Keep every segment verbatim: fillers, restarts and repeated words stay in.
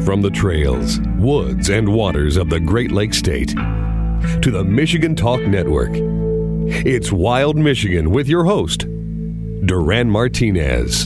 From the trails, woods, and waters of the Great Lakes State to the Michigan Talk Network, it's Wild Michigan with your host, Duran Martinez.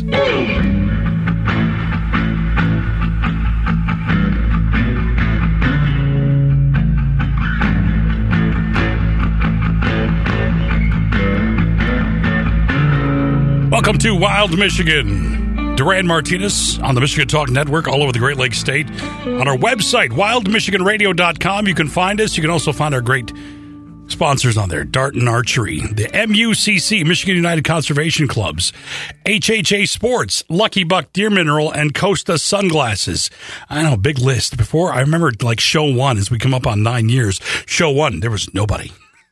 Welcome to Wild Michigan. Duran Martinez on the Michigan Talk Network all over the Great Lakes State. On our website, wild michigan radio dot com, you can find us. You can also find our great sponsors on there. Darton Archery, the M U C C, Michigan United Conservation Clubs, H H A Sports, Lucky Buck Deer Mineral, and Costa Sunglasses. I know, big list. Before, I remember like show one, as we come up on nine years, show one, there was nobody.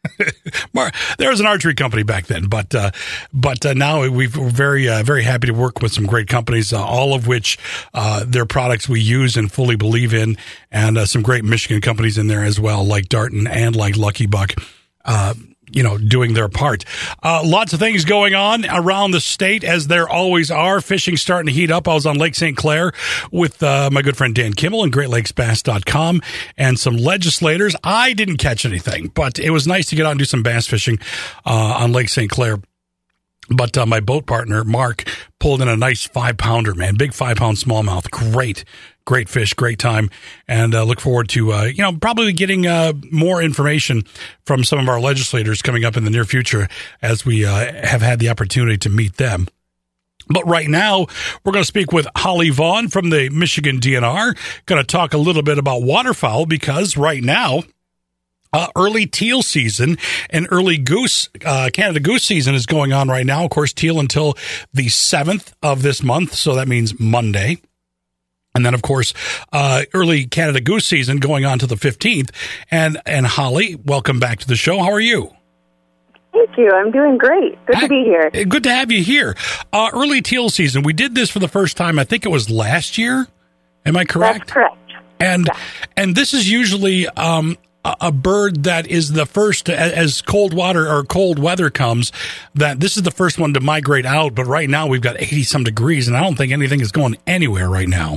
There was an archery company back then, but uh, but uh, now we've, we're very uh, very happy to work with some great companies, uh, all of which uh, their products we use and fully believe in, and uh, some great Michigan companies in there as well, like Darton and like Lucky Buck. Uh, you know, doing their part. Uh, lots of things going on around the state, as there always are. Fishing starting to heat up. I was on Lake Saint Clair with uh, my good friend Dan Kimmel and great lakes bass dot com and some legislators. I didn't catch anything, but it was nice to get out and do some bass fishing uh, on Lake Saint Clair. But uh, my boat partner, Mark, pulled in a nice five-pounder, man. Big five-pound smallmouth. Great. Great fish, great time, and uh, look forward to, uh, you know, probably getting uh, more information from some of our legislators coming up in the near future as we uh, have had the opportunity to meet them. But right now, we're going to speak with Holly Vaughn from the Michigan D N R. Going to talk a little bit about waterfowl, because right now, Uh, early teal season and early goose, uh, Canada goose season is going on right now. Of course, teal until the seventh of this month. So that means Monday. And then, of course, uh, early Canada goose season going on to the fifteenth. And, and Holly, welcome back to the show. How are you? Thank you. I'm doing great. Good to be here. Good to have you here. Uh, early teal season. We did this for the first time. I think it was last year. Am I correct? That's correct. And, yeah. and this is usually, um, a bird that is the first, as cold water or cold weather comes, that this is the first one to migrate out. But right now we've got eighty some degrees, and I don't think anything is going anywhere right now.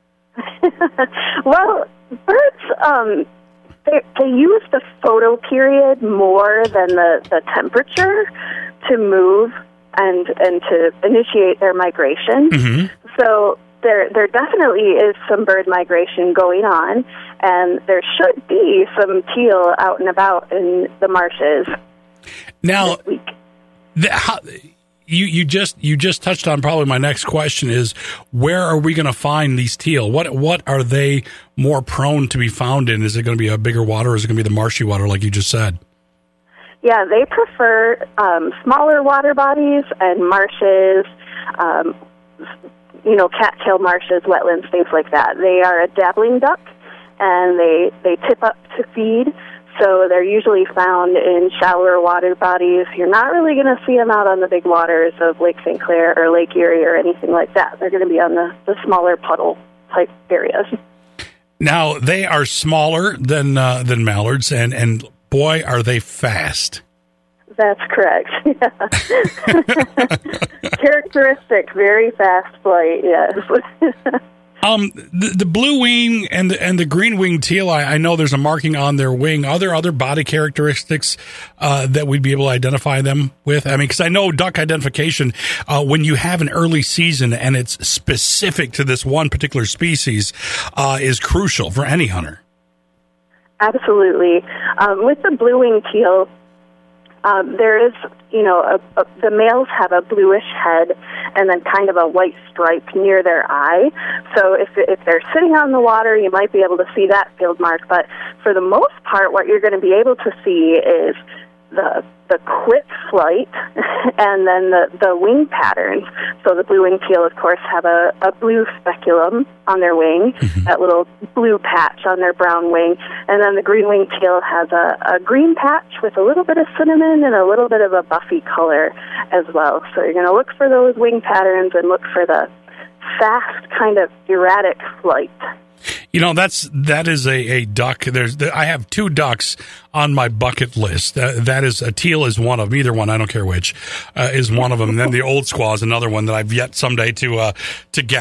Well, birds, um, they, they use the photo period more than the, the temperature to move and and to initiate their migration. Mm-hmm. So there there definitely is some bird migration going on, and there should be some teal out and about in the marshes now this week. The, how, you you just you just touched on probably my next question is, where are we going to find these teal? What what are they more prone to be found in? Is it going to be a bigger water, or is it going to be the marshy water like you just said? Yeah, they prefer um, smaller water bodies and marshes, um, you know, cattail marshes, wetlands, things like that. They are a dabbling duck, and they they tip up to feed, so they're usually found in shallower water bodies. You're not really going to see them out on the big waters of Lake Saint Clair or Lake Erie or anything like that. They're going to be on the, the smaller puddle-type areas. Now, they are smaller than uh, than mallards, and, and boy, are they fast. That's correct. Yeah. Characteristic, very fast flight, yes. um, the, the blue wing and the, and the green wing teal, I, I know there's a marking on their wing. Are there other body characteristics uh, that we'd be able to identify them with? I mean, because I know duck identification, uh, when you have an early season and it's specific to this one particular species, uh, is crucial for any hunter. Absolutely. Um, with the blue wing teal, Um, there is, you know, a, a, the males have a bluish head and then kind of a white stripe near their eye. So if if they're sitting on the water, you might be able to see that field mark. But for the most part, what you're going to be able to see is the the quick flight and then the, the wing patterns. So the blue-winged teal, of course, have a, a blue speculum on their wing, mm-hmm. that little blue patch on their brown wing. And then the green-winged teal has a, a green patch with a little bit of cinnamon and a little bit of a buffy color as well. So you're going to look for those wing patterns and look for the fast, kind of erratic flight. You know, that's that is a, a duck. There's I have two ducks on my bucket list. Uh, that is a teal is one of them. Either one, I don't care which, uh, is one of them. And then the old squaw is another one that I've yet someday to uh, to get.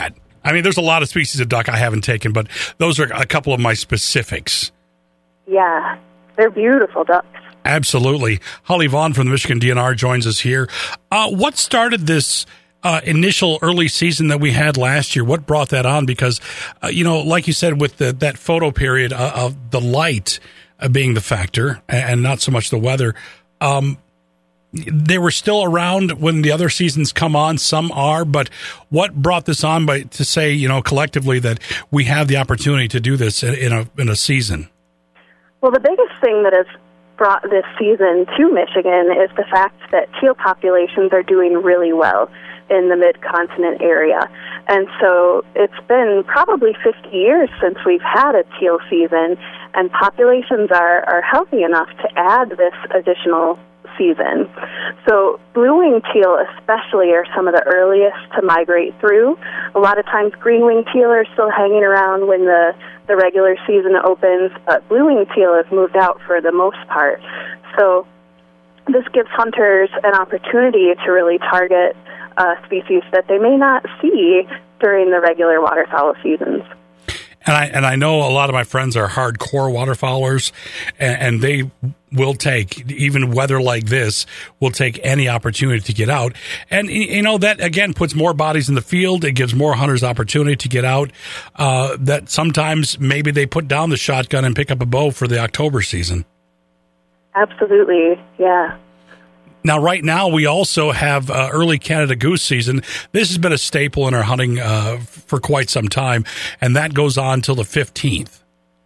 I mean, there's a lot of species of duck I haven't taken, but those are a couple of my specifics. Yeah, they're beautiful ducks. Absolutely. Holly Vaughn from the Michigan D N R joins us here. Uh, what started this uh, initial early season that we had last year? What brought that on? Because, uh, you know, like you said, with the, that photo period uh, of the light uh, being the factor and not so much the weather, um, they were still around when the other seasons come on. Some are, but what brought this on by to say, you know, collectively that we have the opportunity to do this in a in a season? Well, the biggest thing that has brought this season to Michigan is the fact that teal populations are doing really well in the mid-continent area. And so it's been probably fifty years since we've had a teal season, and populations are, are healthy enough to add this additional season. So blue-winged teal especially are some of the earliest to migrate through. A lot of times green-winged teal are still hanging around when the, the regular season opens, but blue-winged teal have moved out for the most part. So this gives hunters an opportunity to really target uh, species that they may not see during the regular waterfowl seasons. And I and I know a lot of my friends are hardcore waterfowlers, and, and they will take, even weather like this, will take any opportunity to get out. And, you know, that, again, puts more bodies in the field. It gives more hunters opportunity to get out. Uh, that sometimes maybe they put down the shotgun and pick up a bow for the October season. Absolutely, yeah. Now, right now, we also have uh, early Canada goose season. This has been a staple in our hunting uh, for quite some time, and that goes on till the fifteenth.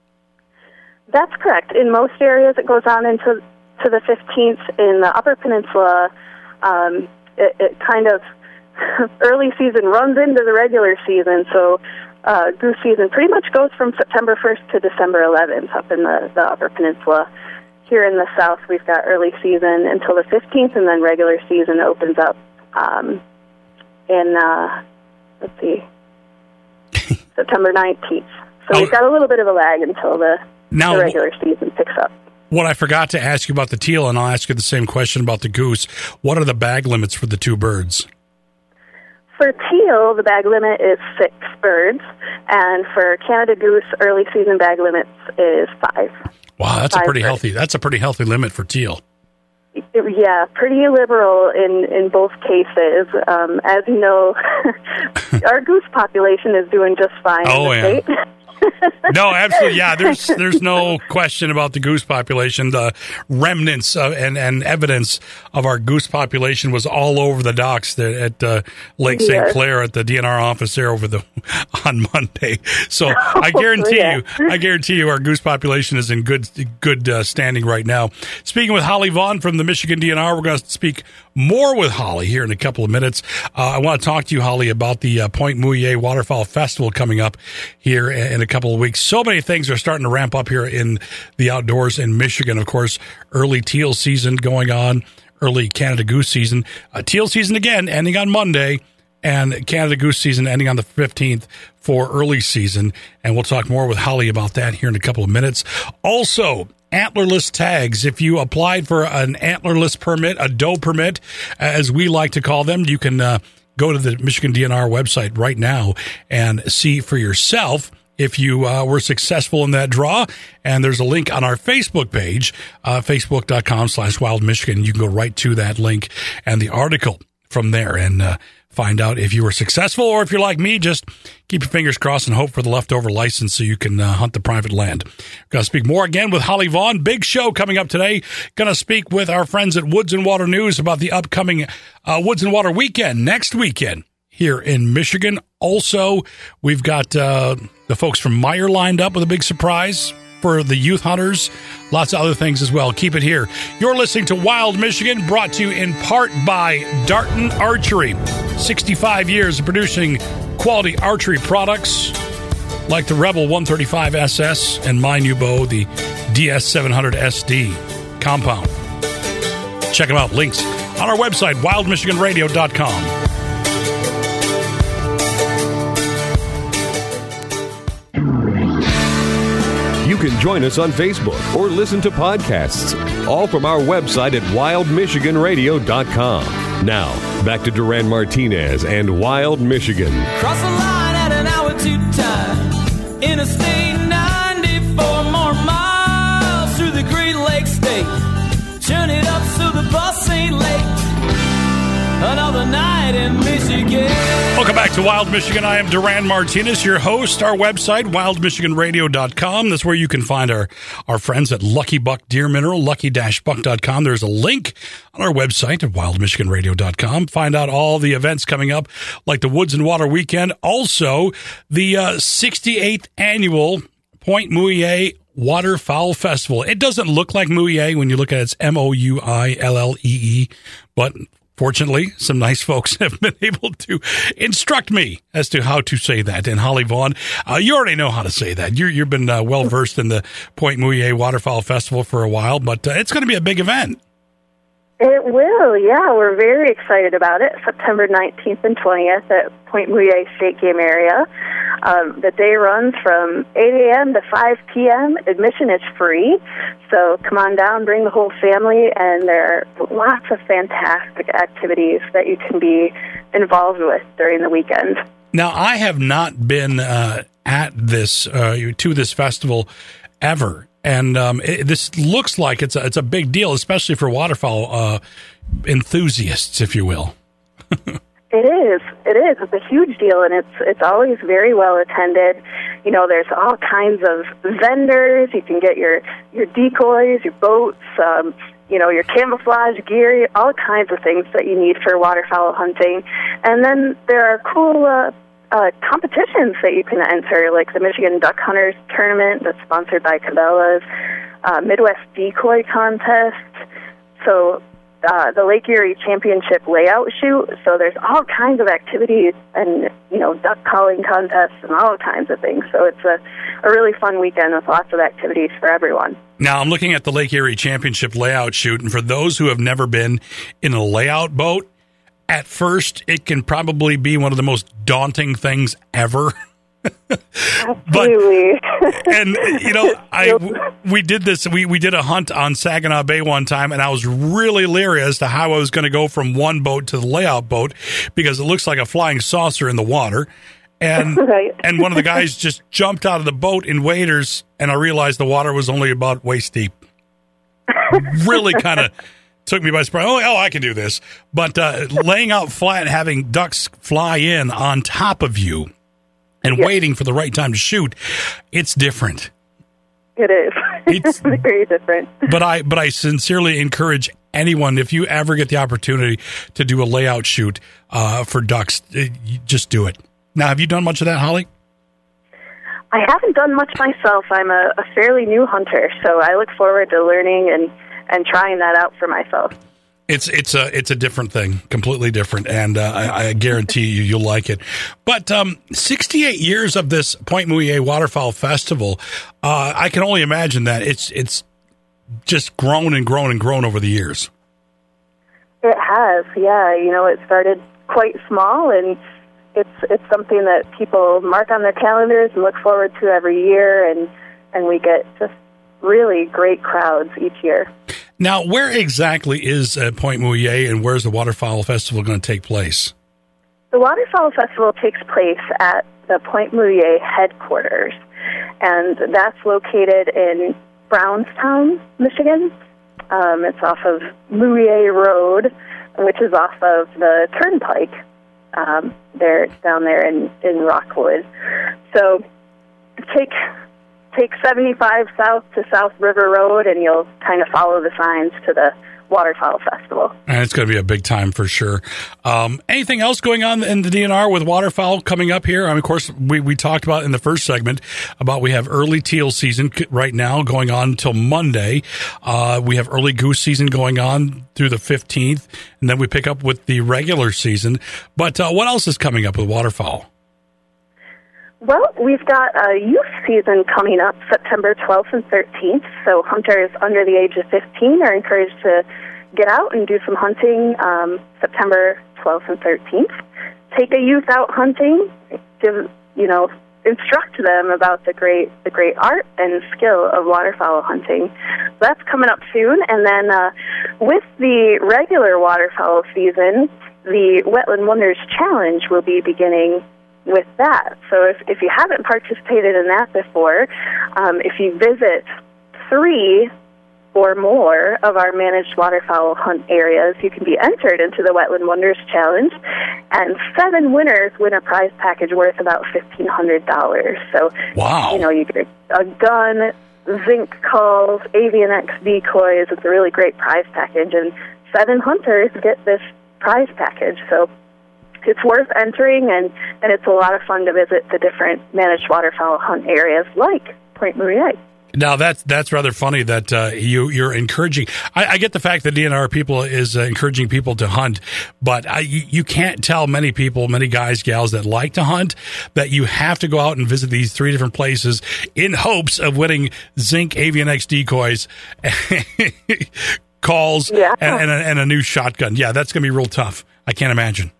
That's correct. In most areas, it goes on into to the fifteenth. In the Upper Peninsula, um, it, it kind of early season runs into the regular season, so uh, goose season pretty much goes from September first to December eleventh up in the, the Upper Peninsula. Here in the south, we've got early season until the fifteenth, and then regular season opens up um, in, uh, let's see, September nineteenth. So oh. we've got a little bit of a lag until the, now, the regular season picks up. What I forgot to ask you about the teal, and I'll ask you the same question about the goose, what are the bag limits for the two birds? For teal, the bag limit is six birds, and for Canada goose, early season bag limits is five. Wow, that's a pretty healthy. That's a pretty healthy limit for teal. Yeah, pretty liberal in, in both cases. Um, as you know, our goose population is doing just fine. Oh, in the yeah. state. No, absolutely. Yeah, there's there's no question about the goose population. The remnants of, and, and evidence of our goose population was all over the docks there at uh, Lake Saint Yes. Clair at the D N R office there over the on Monday. So oh, I guarantee yeah. you, I guarantee you, our goose population is in good good uh, standing right now. Speaking with Holly Vaughn from the Michigan D N R, we're going to speak more with Holly here in a couple of minutes. Uh, I want to talk to you, Holly, about the uh, Point Mouillet Waterfowl Festival coming up here in a couple of weeks. So many things are starting to ramp up here in the outdoors in Michigan. Of course, early teal season going on, early Canada goose season, uh, teal season again ending on Monday, and Canada goose season ending on the fifteenth for early season. And we'll talk more with Holly about that here in a couple of minutes. Also, antlerless tags. If you applied for an antlerless permit, a doe permit, as we like to call them, you can uh, go to the Michigan D N R website right now and see for yourself if you uh, were successful in that draw. And there's a link on our Facebook page, uh, facebook.com slash wild Michigan. You can go right to that link and the article from there and uh, find out if you were successful, or if you're like me, just keep your fingers crossed and hope for the leftover license so you can uh, hunt the private land. Going to speak more again with Holly Vaughn. Big show coming up today. Going to speak with our friends at Woods and Water News about the upcoming uh, Woods and Water weekend, next weekend here in Michigan. Also, we've got uh, the folks from Meyer lined up with a big surprise for the youth hunters. Lots of other things as well. Keep it here. You're listening to Wild Michigan, brought to you in part by Darton Archery. sixty-five years of producing quality archery products like the Rebel one thirty-five S S and my new bow, the D S seven hundred S D compound. Check them out. Links on our website, wild michigan radio dot com. You can join us on Facebook or listen to podcasts, all from our website at wild michigan radio dot com. Now, back to Duran Martinez and Wild Michigan. Cross the line at an too tight. Interstate ninety-four more miles through the Great Lakes State. Turn it up so the bus ain't late. Another night in Michigan. Welcome back to Wild Michigan. I am Duran Martinez, your host. Our website, wild michigan radio dot com. That's where you can find our, our friends at Lucky Buck Deer Mineral, lucky dash buck dot com. There's a link on our website at wild michigan radio dot com. Find out all the events coming up, like the Woods and Water Weekend. Also, the uh, sixty-eighth annual Point Mouillet Waterfowl Festival. It doesn't look like Mouillet when you look at it. It's M O U I L L E E, but fortunately, some nice folks have been able to instruct me as to how to say that. And Holly Vaughn, uh, you already know how to say that. You're, you've been uh, well versed in the Point Mouillet Waterfowl Festival for a while, but uh, it's going to be a big event. It will, yeah. We're very excited about it. September nineteenth and twentieth at Point Mouillet State Game Area. Um, the day runs from eight a.m. to five p.m. Admission is free, so come on down, bring the whole family, and there are lots of fantastic activities that you can be involved with during the weekend. Now, I have not been uh, at this, uh, to this festival ever. And um, it, this looks like it's a, it's a big deal, especially for waterfowl uh, enthusiasts, if you will. It is. It is. It's a huge deal, and it's it's always very well attended. You know, there's all kinds of vendors. You can get your, your decoys, your boats, um, you know, your camouflage gear, all kinds of things that you need for waterfowl hunting. And then there are cool uh, uh, competitions that you can enter, like the Michigan Duck Hunters Tournament that's sponsored by Cabela's, uh, Midwest Decoy Contest. So uh, the Lake Erie Championship Layout Shoot. So there's all kinds of activities and, you know, duck calling contests and all kinds of things. So it's a, a really fun weekend with lots of activities for everyone. Now, I'm looking at the Lake Erie Championship Layout Shoot, and for those who have never been in a layout boat, at first, it can probably be one of the most daunting things ever. Absolutely. But, and, you know, I, we did this, we, we did a hunt on Saginaw Bay one time, and I was really leery as to how I was going to go from one boat to the layout boat, because it looks like a flying saucer in the water. And, right. and one of the guys just jumped out of the boat in waders, and I realized the water was only about waist deep. Really kind of took me by surprise. Oh, oh, I can do this. But uh, laying out flat, having ducks fly in on top of you and yes. waiting for the right time to shoot, it's different. It is. It's very different. But I, but I sincerely encourage anyone, if you ever get the opportunity to do a layout shoot uh, for ducks, just do it. Now, have you done much of that, Holly? I haven't done much myself. I'm a, a fairly new hunter, so I look forward to learning and and trying that out for myself. It's it's a it's a different thing, completely different, and uh, I, I guarantee you you'll like it. But um, sixty-eight years of this Point Mouillet Waterfowl Festival, uh, I can only imagine that it's it's just grown and grown and grown over the years. It has, yeah. You know, it started quite small, and it's it's something that people mark on their calendars and look forward to every year, and and we get just really great crowds each year. Now, where exactly is uh, Point Mouillet, and where's the Waterfowl Festival going to take place? The Waterfowl Festival takes place at the Point Mouillet headquarters, and that's located in Brownstown, Michigan. Um, it's off of Mouillet Road, which is off of the Turnpike. Um, there, it's down there in, in Rockwood. So take... Take seventy-five south to South River Road, and you'll kind of follow the signs to the Waterfowl Festival. And it's going to be a big time for sure. Um, anything else going on in the D N R with waterfowl coming up here? I mean, of course, we, we talked about in the first segment about we have early teal season right now going on until Monday. Uh, we have early goose season going on through the fifteenth, and then we pick up with the regular season. But uh, what else is coming up with waterfowl? Well, we've got a youth season coming up September twelfth and thirteenth, so hunters under the age of fifteen are encouraged to get out and do some hunting um, September twelfth and thirteenth. Take a youth out hunting, give, you know, instruct them about the great the great art and skill of waterfowl hunting. So that's coming up soon, and then uh, with the regular waterfowl season, the Wetland Wonders Challenge will be beginning with that. So if, if you haven't participated in that before, um, if you visit three or more of our managed waterfowl hunt areas, you can be entered into the Wetland Wonders Challenge, and seven winners win a prize package worth about fifteen hundred dollars. So, wow. you know, you get a, a gun, zinc calls, Avian X decoys. It's a really great prize package, and seven hunters get this prize package. So it's worth entering, and, and it's a lot of fun to visit the different managed waterfowl hunt areas like Point Mouillet. Now that's that's rather funny that uh, you you're encouraging. I, I get the fact that D N R people is uh, encouraging people to hunt, but I, you, you can't tell many people, many guys, gals that like to hunt, that you have to go out and visit these three different places in hopes of winning zinc Avian X decoys, calls, yeah. and, and, a, and a new shotgun. Yeah, that's going to be real tough. I can't imagine.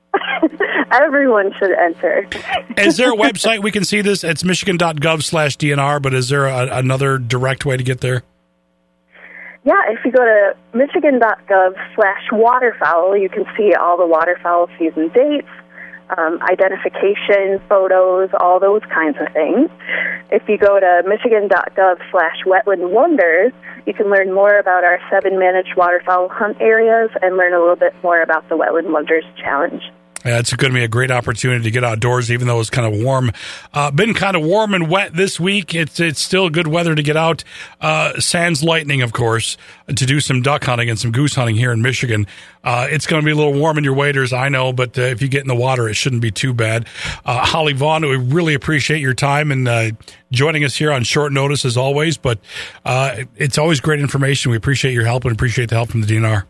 Everyone should enter. Is there a website we can see this? It's michigan.gov slash DNR, but is there a, another direct way to get there? Yeah, if you go to michigan.gov slash waterfowl, you can see all the waterfowl season dates, um, identification, photos, all those kinds of things. If you go to michigan.gov slash wetland wonders, you can learn more about our seven managed waterfowl hunt areas and learn a little bit more about the Wetland Wonders Challenge. Yeah, it's going to be a great opportunity to get outdoors, even though it's kind of warm. Uh, been kind of warm and wet this week. It's it's still good weather to get out. Uh, sans lightning, of course, to do some duck hunting and some goose hunting here in Michigan. Uh, it's going to be a little warm in your waders, I know, but uh, if you get in the water, it shouldn't be too bad. Uh, Holly Vaughn, we really appreciate your time and uh, joining us here on short notice as always, but uh, it's always great information. We appreciate your help and appreciate the help from the D N R.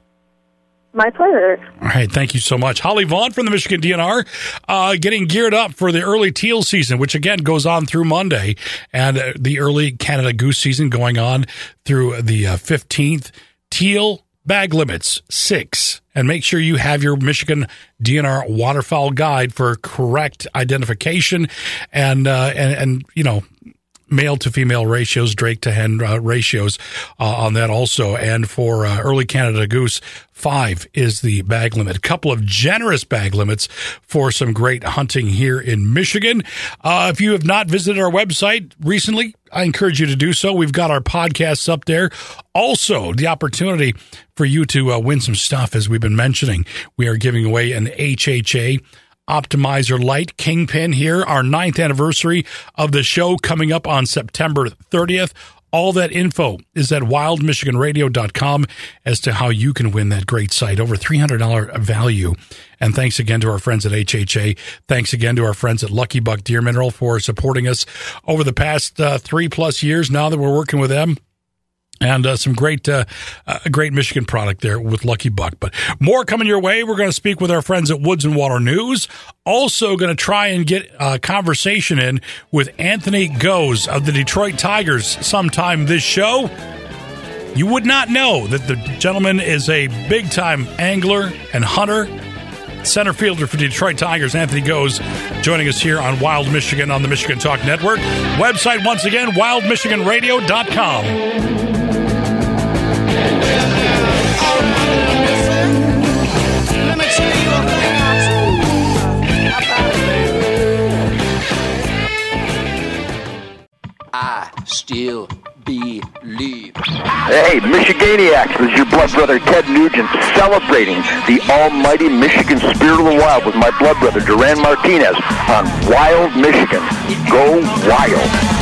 My pleasure. All right, thank you so much. Holly Vaughn from the Michigan D N R, uh, getting geared up for the early teal season, which again goes on through Monday, and uh, the early Canada goose season going on through the uh, fifteenth. Teal bag limits, six. And make sure you have your Michigan D N R waterfowl guide for correct identification and, uh, and, and you know, male to female ratios, drake to hen uh, ratios uh, on that also. And for uh, early Canada goose, five is the bag limit. A couple of generous bag limits for some great hunting here in Michigan. Uh, if you have not visited our website recently, I encourage you to do so. We've got our podcasts up there. Also, the opportunity for you to uh, win some stuff, as we've been mentioning. We are giving away an H H A Optimizer Light Kingpin here, our ninth anniversary of the show coming up on September thirtieth. All that info is at wild michigan radio dot com as to how you can win that great site. Over three hundred dollars value. And thanks again to our friends at H H A. Thanks again to our friends at Lucky Buck Deer Mineral for supporting us over the past uh, three plus years now that we're working with them. And uh, some great, uh, uh, great Michigan product there with Lucky Buck. But more coming your way. We're going to speak with our friends at Woods and Water News. Also going to try and get a conversation in with Anthony Goes of the Detroit Tigers sometime this show. You would not know that the gentleman is a big-time angler and hunter. Center fielder for the Detroit Tigers, Anthony Goes, joining us here on Wild Michigan on the Michigan Talk Network. Website, once again, wild michigan radio dot com. I still believe. Hey, Michiganiacs, this is your blood brother Ted Nugent celebrating the almighty Michigan spirit of the wild with my blood brother Duran Martinez on Wild Michigan. Go Wild.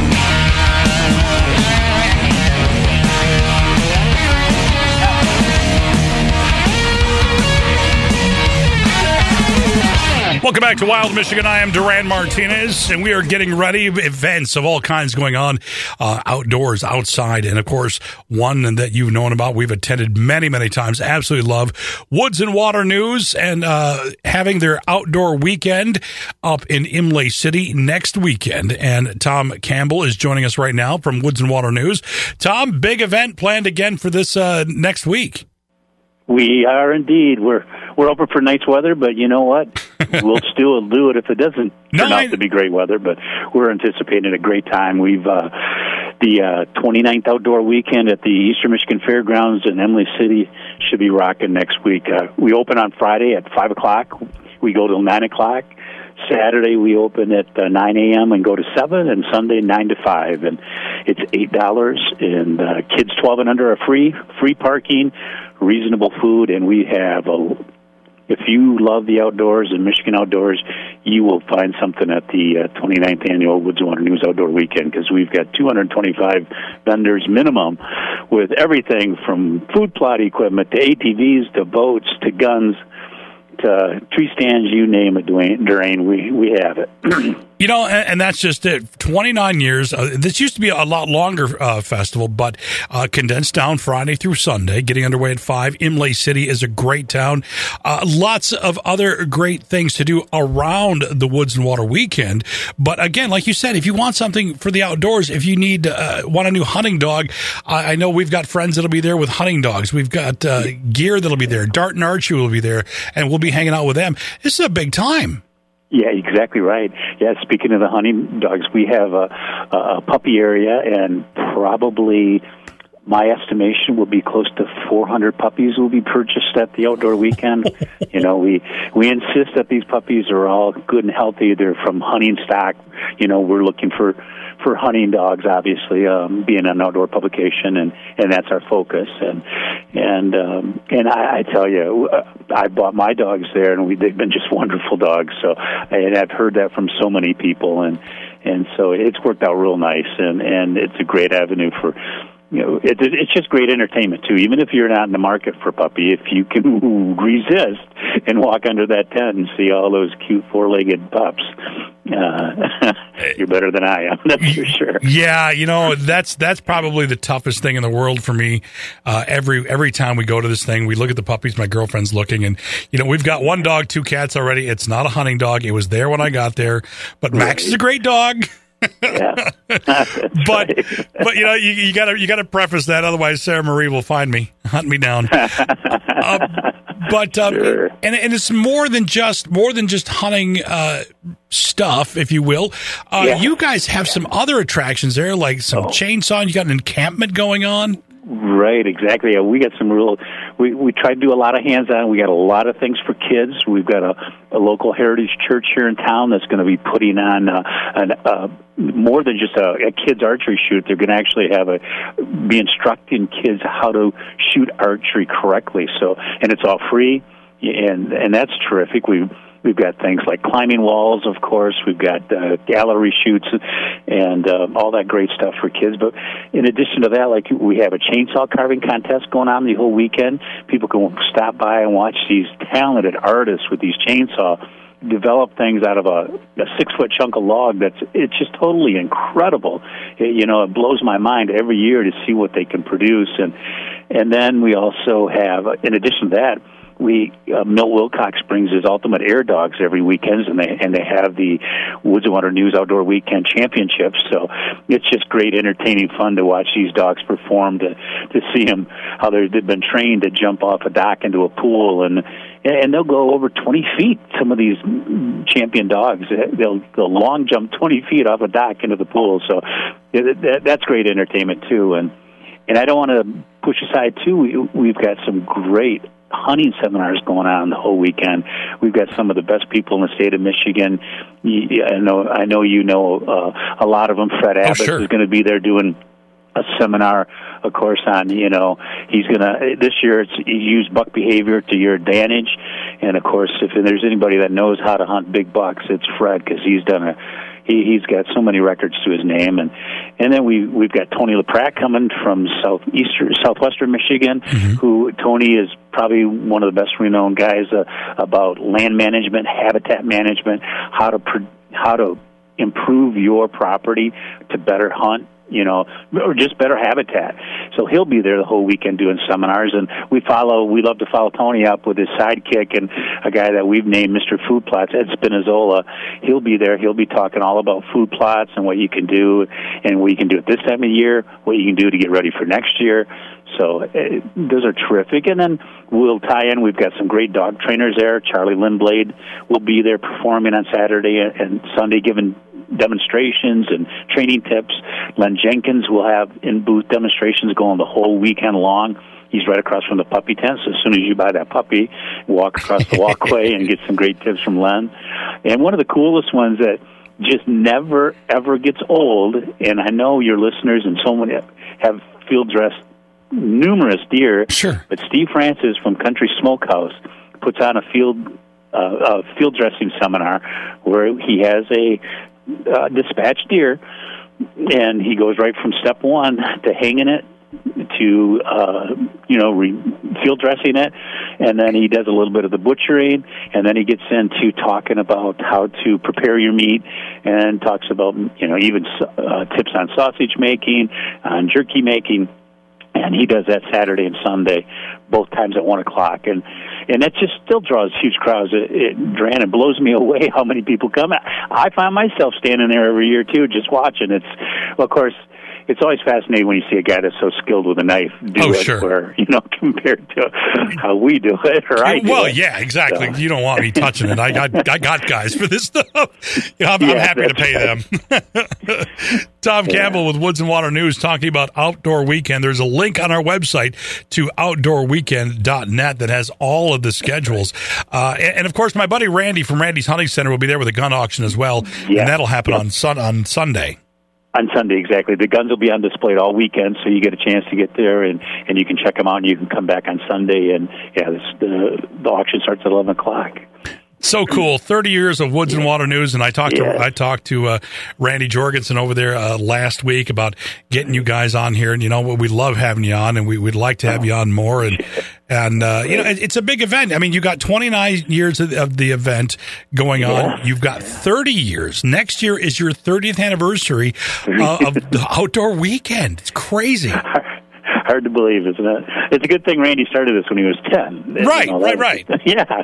Welcome back to Wild Michigan. I am Duran Martinez, and we are getting ready. Events of all kinds going on uh, outdoors, outside, and, of course, one that you've known about, we've attended many, many times. Absolutely love Woods and Water News, and uh, having their outdoor weekend up in Imlay City next weekend. And Tom Campbell is joining us right now from Woods and Water News. Tom, big event planned again for this uh, next week. We are indeed. We're we're open for nice weather, but you know what? We'll still do it if it doesn't no, turn I... out to be great weather. But we're anticipating a great time. We've uh, the uh, twenty-ninth outdoor weekend at the Eastern Michigan Fairgrounds in Imlay City should be rocking next week. Uh, we open on Friday at five o'clock. We go till nine o'clock. Saturday we open at uh, nine a.m. and go to seven, and Sunday nine to five, and it's eight dollars. And uh, kids twelve and under are free, free parking, reasonable food, and we have a. If you love the outdoors and Michigan outdoors, you will find something at the uh, twenty-ninth Annual Woods and Water News Outdoor Weekend, because we've got two hundred twenty-five vendors minimum with everything from food plot equipment to A T Vs to boats to guns to tree stands, you name it, Durain, we, we have it. You know, and, and that's just it. twenty-nine years. Uh, this used to be a lot longer uh, festival, but uh, condensed down Friday through Sunday, getting underway at five. Imlay City is a great town. Uh, lots of other great things to do around the Woods and Water Weekend. But again, like you said, if you want something for the outdoors, if you need uh, want a new hunting dog, I, I know we've got friends that'll be there with hunting dogs. We've got uh, gear that'll be there. Dart and Archery will be there, and we'll be hanging out with them. This is a big time. Yeah, exactly right. Yeah, speaking of the hunting dogs, we have a, a puppy area, and probably my estimation will be close to four hundred puppies will be purchased at the outdoor weekend. You know, we we insist that these puppies are all good and healthy. They're from hunting stock. You know, we're looking for for hunting dogs, obviously, um, being an outdoor publication, and, and that's our focus. And and um, and I, I tell you, I bought my dogs there, and we, they've been just wonderful dogs. So, and I've heard that from so many people, and and so it's worked out real nice, and, and it's a great avenue for. You know, it, it's just great entertainment, too. Even if you're not in the market for a puppy, if you can resist and walk under that tent and see all those cute four-legged pups, uh, you're better than I am, that's for sure. Yeah, you know, that's that's probably the toughest thing in the world for me. Uh, every every time we go to this thing, we look at the puppies, my girlfriend's looking, and, you know, we've got one dog, two cats already. It's not a hunting dog. It was there when I got there. But Max right. is a great dog. Yeah. but right. but you know you, you gotta you gotta preface that, otherwise Sarah Marie will find me, hunt me down. uh, but um, sure. and and it's more than just more than just hunting uh, stuff, if you will. Uh, yeah. You guys have some other attractions there, like some oh. chainsaw. You got an encampment going on. Right, exactly. Yeah, we got some real. We we try to do a lot of hands-on. We got a lot of things for kids. We've got a, a local heritage church here in town that's going to be putting on uh, an, uh, more than just a, a kids archery shoot. They're going to actually have a be instructing kids how to shoot archery correctly. So, and it's all free, and and that's terrific. We. We've got things like climbing walls, of course. We've got uh, gallery shoots and uh, all that great stuff for kids. But in addition to that, like we have a chainsaw carving contest going on the whole weekend. People can stop by and watch these talented artists with these chainsaw develop things out of a, a six-foot chunk of log. That's it's just totally incredible. It, you know, it blows my mind every year to see what they can produce. And and then we also have, in addition to that, We uh, Milt Wilcox brings his Ultimate Air Dogs every weekend, and they and they have the Woods and Water News Outdoor Weekend Championships. So it's just great, entertaining fun to watch these dogs perform, to to see them how they've been trained to jump off a dock into a pool, and and they'll go over twenty feet. Some of these champion dogs, they'll they'll long jump twenty feet off a dock into the pool. So that, that's great entertainment too. And and I don't want to push aside too. We, we've got some great hunting seminars going on the whole weekend. We've got some of the best people in the state of Michigan. I know, I know you know uh, a lot of them. Fred Abbott oh, sure. is going to be there doing a seminar, of course, on, you know, he's going to, this year it's use buck behavior to your advantage. And, of course, if there's anybody that knows how to hunt big bucks, it's Fred, because he's done a, He, he's got so many records to his name, and and then we we've got Tony LaPratt coming from southeastern southwestern Michigan, mm-hmm. who Tony is probably one of the best renowned guys uh, about land management, habitat management, how to pro- how to improve your property to better hunt, you know, or just better habitat. So he'll be there the whole weekend doing seminars, and we follow, we love to follow Tony up with his sidekick and a guy that we've named Mister Food Plots, Ed Spinazzola. He'll be there. He'll be talking all about food plots and what you can do and what you can do at this time of year, what you can do to get ready for next year. So uh, those are terrific. And then we'll tie in, we've got some great dog trainers there. Charlie Lindblade will be there performing on Saturday and Sunday, giving demonstrations and training tips Len Jenkins will have in-booth demonstrations going the whole weekend long. He's right across from the puppy tent, so as soon as you buy that puppy, walk across the walkway and get some great tips from Len. And one of the coolest ones that just never, ever gets old, and I know your listeners and so many have field dressed numerous deer, sure. but Steve Francis from Country Smokehouse puts on a field uh, a field dressing seminar where he has a uh, dispatched deer, and he goes right from step one to hanging it to uh, you know re- field dressing it, and then he does a little bit of the butchering, and then he gets into talking about how to prepare your meat, and talks about you know even uh, tips on sausage making, on jerky making. And he does that Saturday and Sunday, both times at one o'clock, and and that just still draws huge crowds. It, it, Duran, it blows me away how many people come. I find myself standing there every year too, just watching. It's, well, of course, it's always fascinating when you see a guy that's so skilled with a knife do oh, it, sure. where, you know, compared to how we do it, or I do Well, it. yeah, exactly. So. You don't want me touching it. I got I got guys for this stuff. You know, I'm, Yeah, I'm happy to that's pay right. them. Tom Yeah. Campbell with Woods and Water News talking about Outdoor Weekend. There's a link on our website to outdoor weekend dot net that has all of the schedules. Uh, and, and, of course, my buddy Randy from Randy's Hunting Center will be there with a gun auction as well, Yeah. and that'll happen Yeah. on sun on Sunday. On Sunday, exactly. The guns will be on display all weekend, so you get a chance to get there, and, and you can check them out, and you can come back on Sunday, and, yeah, this, the, the auction starts at eleven o'clock. So cool. thirty years of Woods and Water News, and I talked Yeah. to I talked to uh, Randy Jorgensen over there uh, last week about getting you guys on here, and you know we love having you on, and we, we'd like to have you on more, and and uh, you know it, it's a big event. I mean, you got twenty-nine years of, of the event going on. Yeah. You've got thirty years. Next year is your thirtieth anniversary uh, of the Outdoor Weekend. It's crazy. Hard to believe, isn't it? It's a good thing Randy started this when he was ten. Right, You know, right, that- right. Yeah,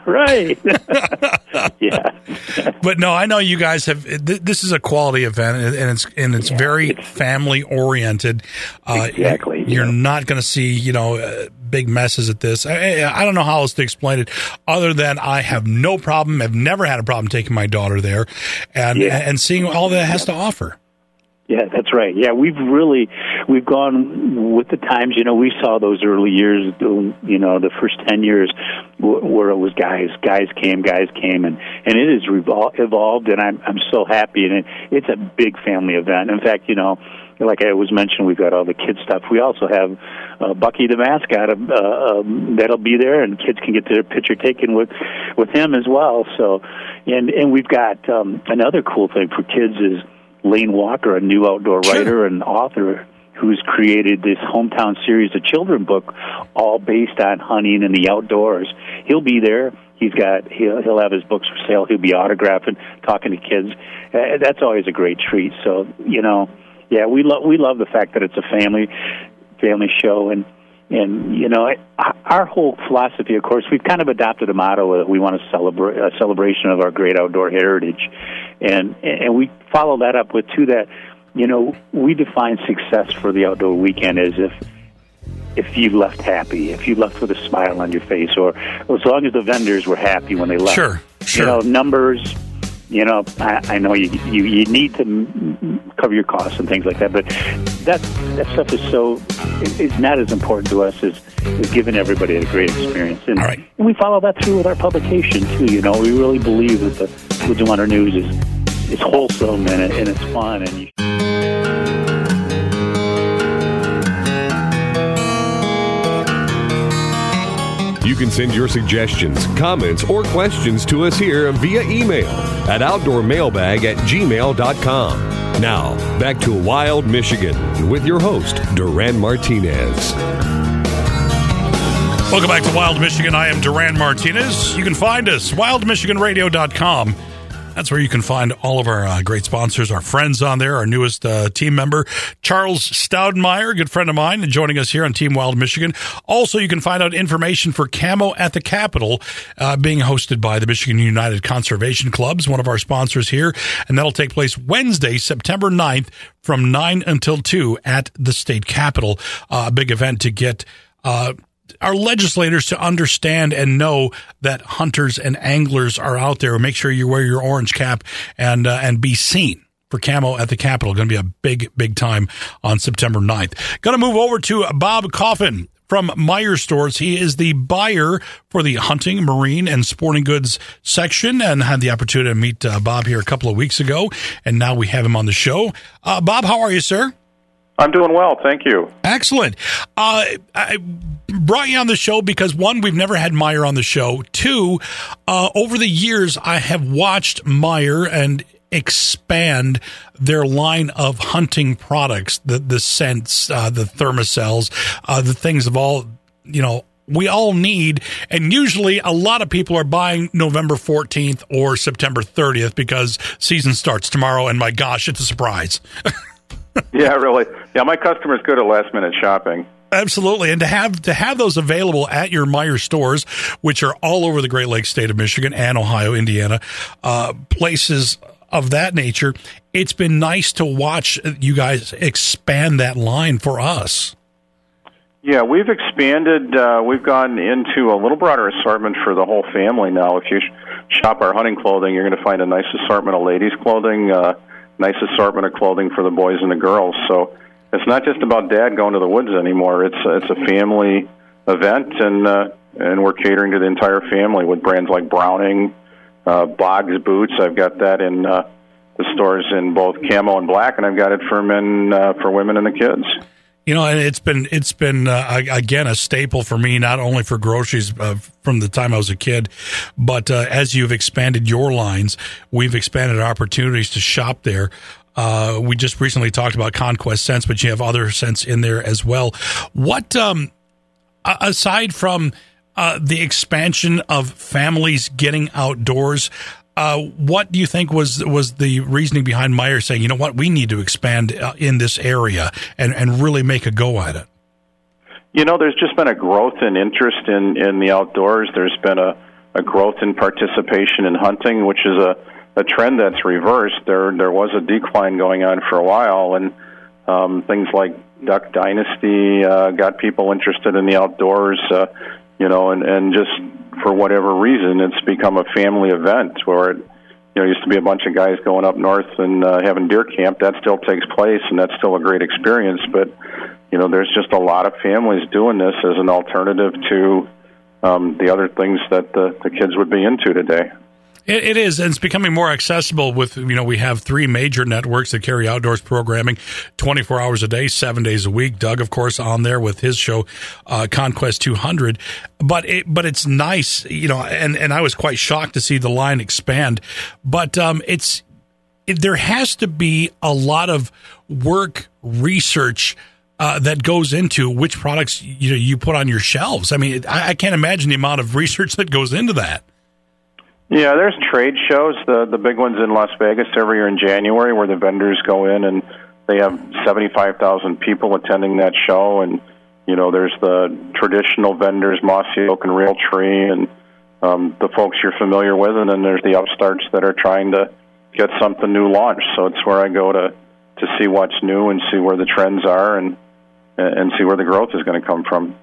right. yeah. But no, I know you guys have. Th- this is a quality event, and and it's and it's Yeah, very it's- family oriented. Uh, Exactly, You're yeah. not going to see you know uh, big messes at this. I, I don't know how else to explain it, other than I have no problem. Have never had a problem taking my daughter there, and Yeah. and seeing all that it has to offer. Yeah, that's right. Yeah, we've really, we've gone with the times. You know, we saw those early years, you know, the first ten years where it was guys, guys came, guys came, and, and it has revol- evolved, and I'm I'm so happy. And it, it's a big family event. In fact, you know, like I was mentioned, we've got all the kids stuff. We also have uh, Bucky the mascot uh, um, that'll be there, and kids can get their picture taken with with him as well. So, and and we've got um, another cool thing for kids is Lane Walker, a new outdoor Sure. writer and author who's created this hometown series of children book, all based on hunting and the outdoors. He'll be there. He's got he'll, he'll have his books for sale. He'll be autographing, talking to kids. Uh, that's always a great treat. So you know, yeah, we love we love the fact that it's a family family show, and and you know, our whole philosophy, of course, we've kind of adopted a motto that we want to celebrate a celebration of our great outdoor heritage, and and we follow that up with too that, you know, we define success for the outdoor weekend as if if you left happy, if you left with a smile on your face, or, or as long as the vendors were happy when they left. Sure, sure. You know, numbers. You know, I, I know you, you you need to m- cover your costs and things like that, but that that stuff is so is not as important to us as, as giving everybody a great experience. And, All right. and we follow that through with our publication too. You know, we really believe that the Woods and Water News is is wholesome and it, and it's fun and. You You can send your suggestions, comments, or questions to us here via email at outdoor mailbag at gmail dot com. Now, back to Wild Michigan with your host, Duran Martinez. Welcome back to Wild Michigan. I am Duran Martinez. You can find us wild michigan radio dot com. That's where you can find all of our uh, great sponsors, our friends on there, our newest uh, team member, Charles Staudenmeyer, a good friend of mine, joining us here on Team Wild Michigan. Also, you can find out information for Camo at the Capitol, uh, being hosted by the Michigan United Conservation Clubs, one of our sponsors here, and that'll take place Wednesday, September ninth, from nine until two at the state capitol. Uh, a big event to get uh our legislators to understand and know that hunters and anglers are out there. Make sure you wear your orange cap and uh, and be seen. for camo at the Capitol. Going to be a big, big time on September ninth. Going to move over to Bob Coffin from Meijer Stores. He is the buyer for the hunting, marine, and sporting goods section, and had the opportunity to meet uh, Bob here a couple of weeks ago, and now we have him on the show. Uh, Bob, how are you, sir? I'm doing well, thank you. Excellent. Uh, I brought you on the show because, one, we've never had Meijer on the show. Two, uh, over the years, I have watched Meijer and expand their line of hunting products, the the scents, uh, the thermocells, uh, the things of all, you know, we all need. And usually a lot of people are buying November fourteenth or September thirtieth because season starts tomorrow, and my gosh, it's a surprise. Yeah, really. Yeah, my customer's good at last minute shopping. Absolutely. And to have to have those available at your Meijer stores, which are all over the Great Lakes state of Michigan and Ohio, Indiana, uh, places of that nature, it's been nice to watch you guys expand that line for us. Yeah, we've expanded. Uh, we've gone into a little broader assortment for the whole family now. If you sh- shop our hunting clothing, you're going to find a nice assortment of ladies' clothing, uh, nice assortment of clothing for the boys and the girls. So it's not just about Dad going to the woods anymore. It's it's a family event, and uh, and we're catering to the entire family with brands like Browning, Uh, Boggs boots. I've got that in uh, the stores in both camo and black, and I've got it for men, uh, for women, and the kids. You know, and it's been it's been uh, again a staple for me, not only for groceries uh, from the time I was a kid, but uh, as you've expanded your lines, we've expanded our opportunities to shop there. Uh, we just recently talked about Conquest Scents, but you have other scents in there as well. What um, aside from Uh, the expansion of families getting outdoors, uh, what do you think was was the reasoning behind Meijer saying, you know what, we need to expand uh, in this area and, and really make a go at it? You know, there's just been a growth in interest in, in the outdoors. There's been a, a growth in participation in hunting, which is a, a trend that's reversed. There there was a decline going on for a while, and um, things like Duck Dynasty uh, got people interested in the outdoors. Uh, You know, and, and just for whatever reason, it's become a family event where it, you know, used to be a bunch of guys going up north and uh, having deer camp. That still takes place, and that's still a great experience. But, you know, there's just a lot of families doing this as an alternative to um, the other things that the, the kids would be into today. It, it is, and it's becoming more accessible with, you know, we have three major networks that carry outdoors programming twenty-four hours a day, seven days a week. Doug, of course, on there with his show, uh, Conquest two hundred. But it, but it's nice, you know, and, and I was quite shocked to see the line expand. But um, it's it, there has to be a lot of work, research, Uh, that goes into which products, you know, you put on your shelves. I mean, I, I can't imagine the amount of research that goes into that. Yeah, there's trade shows, the the big ones in Las Vegas every year in January, where the vendors go in and they have seventy-five thousand people attending that show. And, you know, there's the traditional vendors, Mossy Oak and Realtree, and um, the folks you're familiar with. And then there's the upstarts that are trying to get something new launched. So it's where I go to, to see what's new and see where the trends are and, and see where the growth is going to come from.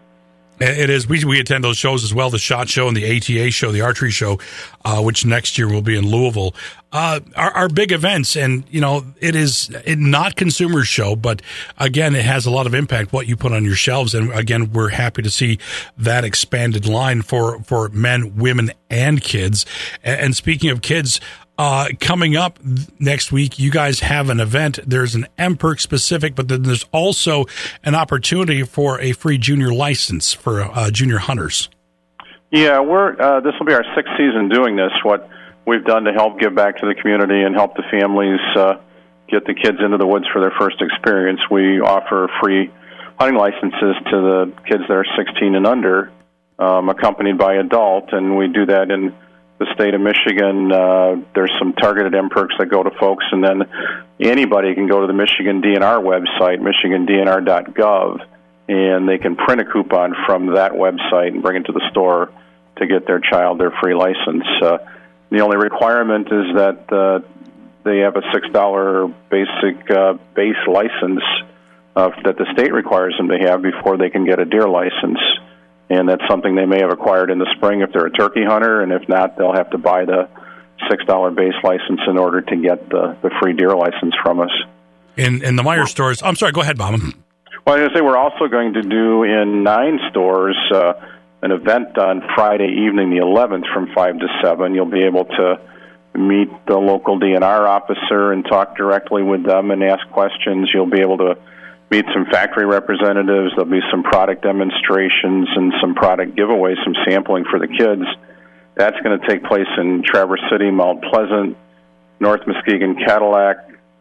It is. We we attend those shows as well, the SHOT Show and the A T A Show, the archery show, uh, which next year will be in Louisville. Uh, our, our big events, and, you know, it is it, not Consumers Show, but, again, it has a lot of impact, what you put on your shelves. And, again, we're happy to see that expanded line for, for men, women, and kids. And, and speaking of kids, Uh, coming up next week, you guys have an event. There's an M Perk specific, but then there's also an opportunity for a free junior license for uh, junior hunters. Yeah, we're uh, this will be our sixth season doing this. What we've done to help give back to the community and help the families uh, get the kids into the woods for their first experience, we offer free hunting licenses to the kids that are sixteen and under, um, accompanied by adult, and we do that in the state of Michigan. Uh, there's some targeted M Perks that go to folks, and then anybody can go to the Michigan D N R website, michigan d n r dot gov, and they can print a coupon from that website and bring it to the store to get their child their free license. Uh, the only requirement is that uh, they have a six dollar basic uh, base license uh, that the state requires them to have before they can get a deer license. And that's something they may have acquired in the spring if they're a turkey hunter, and if not, they'll have to buy the six dollars base license in order to get the, the free deer license from us. In in the Meijer stores. I'm sorry, go ahead, Bob. Well, I was going to say we're also going to do in nine stores uh, an event on Friday evening, the eleventh, from five to seven. You'll be able to meet the local D N R officer and talk directly with them and ask questions. You'll be able to meet some factory representatives. There'll be some product demonstrations and some product giveaways, some sampling for the kids. That's going to take place in Traverse City, Mount Pleasant, North Muskegon, Cadillac,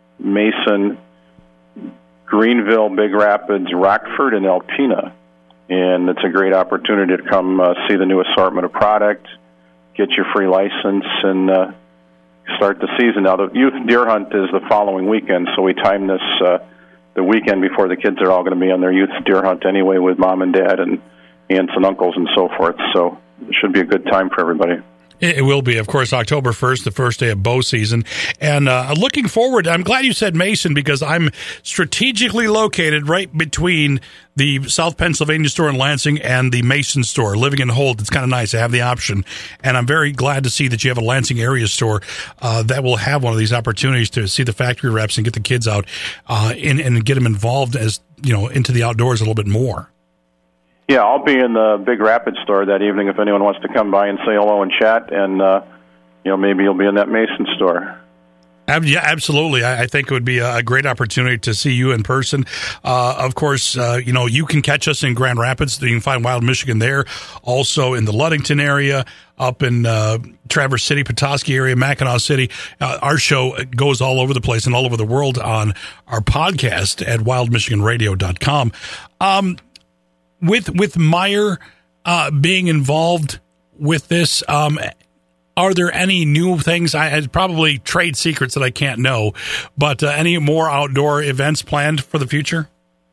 Mason, Greenville, Big Rapids, Rockford, and Alpena. And it's a great opportunity to come uh, see the new assortment of product, get your free license, and uh, start the season. Now, the youth deer hunt is the following weekend, so we time this uh, the weekend before the kids are all going to be on their youth deer hunt anyway with mom and dad and aunts and uncles and so forth. So it should be a good time for everybody. It will be, of course, October first, the first day of bow season. And uh, looking forward, I'm glad you said Mason because I'm strategically located right between the South Pennsylvania store in Lansing and the Mason store. Living in Holt, it's kind of nice to have the option. And I'm very glad to see that you have a Lansing area store uh, that will have one of these opportunities to see the factory reps and get the kids out uh, in, and get them involved as, you know, into the outdoors a little bit more. Yeah, I'll be in the Big Rapids store that evening if anyone wants to come by and say hello and chat, and uh, you know, maybe you'll be in that Mason store. Yeah, absolutely. I, I think it would be a great opportunity to see you in person. Uh, of course, uh, you know, you can catch us in Grand Rapids. You can find Wild Michigan there. Also in the Ludington area, up in uh, Traverse City, Petoskey area, Mackinac City. Uh, our show goes all over the place and all over the world on our podcast at wild michigan radio dot com. Um, With with Meijer uh, being involved with this, um, are there any new things? I had probably trade secrets that I can't know, but uh, any more outdoor events planned for the future?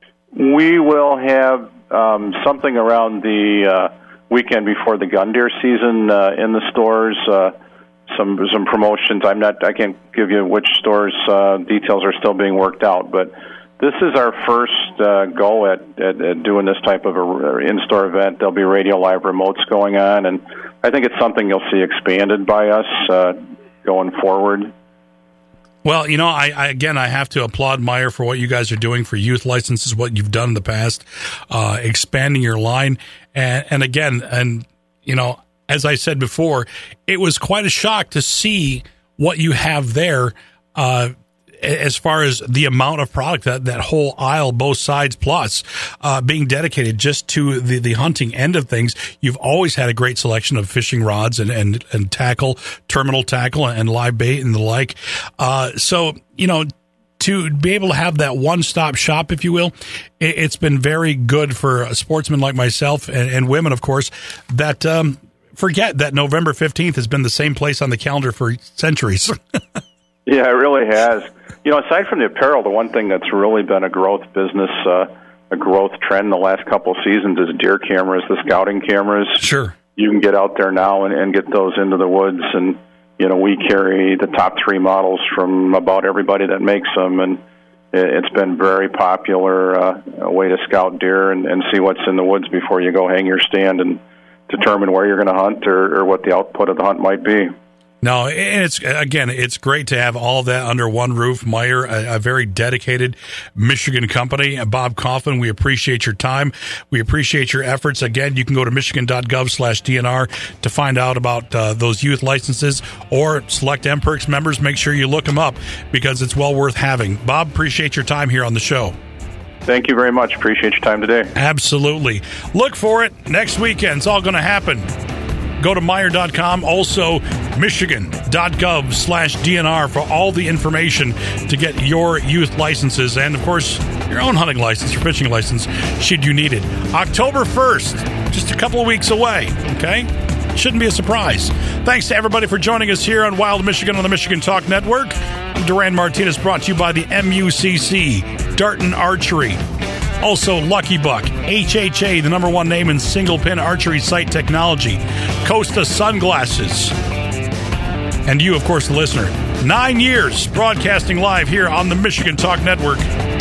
We will have um, something around the uh, weekend before the gun deer season uh, in the stores. Uh, some some promotions. I'm not. I can't give you which stores. Uh, details are still being worked out, but. This is our first uh, go at, at, at doing this type of a in-store event. There'll be radio live remotes going on, and I think it's something you'll see expanded by us uh, going forward. Well, you know, I, I again, I have to applaud Meijer for what you guys are doing for youth licenses, what you've done in the past, uh, expanding your line. And, and again, and, you know, as I said before, it was quite a shock to see what you have there, uh, as far as the amount of product, that, that whole aisle, both sides plus, uh, being dedicated just to the, the hunting end of things. You've always had a great selection of fishing rods and, and, and tackle, terminal tackle and live bait and the like. Uh, so, you know, to be able to have that one-stop shop, if you will, it, it's been very good for a sportsman like myself and, and women, of course, that, um, forget that November fifteenth has been the same place on the calendar for centuries. Yeah, it really has. You know, aside from the apparel, the one thing that's really been a growth business, uh, a growth trend the last couple of seasons is deer cameras, the scouting cameras. Sure. You can get out there now and, and get those into the woods. And, you know, we carry the top three models from about everybody that makes them. And it's been very popular, uh, a way to scout deer and, and see what's in the woods before you go hang your stand and determine where you're going to hunt or, or what the output of the hunt might be. No, and it's, again, it's great to have all of that under one roof. Meijer, a, a very dedicated Michigan company. And Bob Coughlin, we appreciate your time. We appreciate your efforts. Again, you can go to michigan.gov slash DNR to find out about uh, those youth licenses or select M Perks members. Make sure you look them up because it's well worth having. Bob, appreciate your time here on the show. Thank you very much. Appreciate your time today. Absolutely. Look for it next weekend. It's all going to happen. Go to Meijer dot com, also michigan.gov slash DNR for all the information to get your youth licenses and, of course, your own hunting license, your fishing license, should you need it. October first, just a couple of weeks away, okay? Shouldn't be a surprise. Thanks to everybody for joining us here on Wild Michigan on the Michigan Talk Network. I'm Duran Martinez, brought to you by the M U C C, Darton Archery. Also, Lucky Buck, H H A, the number one name in single-pin archery sight technology, Costa Sunglasses, and you, of course, the listener. Nine years broadcasting live here on the Michigan Talk Network.